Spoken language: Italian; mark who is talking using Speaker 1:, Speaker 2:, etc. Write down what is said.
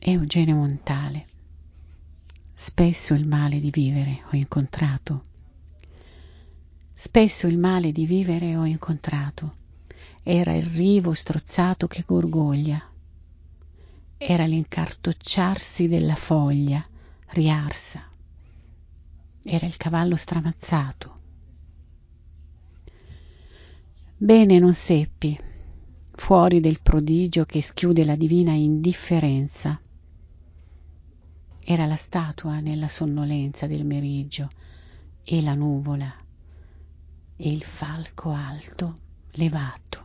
Speaker 1: Eugenio Montale. Spesso il male di vivere ho incontrato. Spesso il male di vivere ho incontrato. Era il rivo strozzato che gorgoglia. Era l'incartocciarsi della foglia riarsa. Era il cavallo stramazzato. Bene non seppi, fuori del prodigio che schiude la divina indifferenza. Era la statua nella sonnolenza del meriggio e la nuvola e il falco alto levato.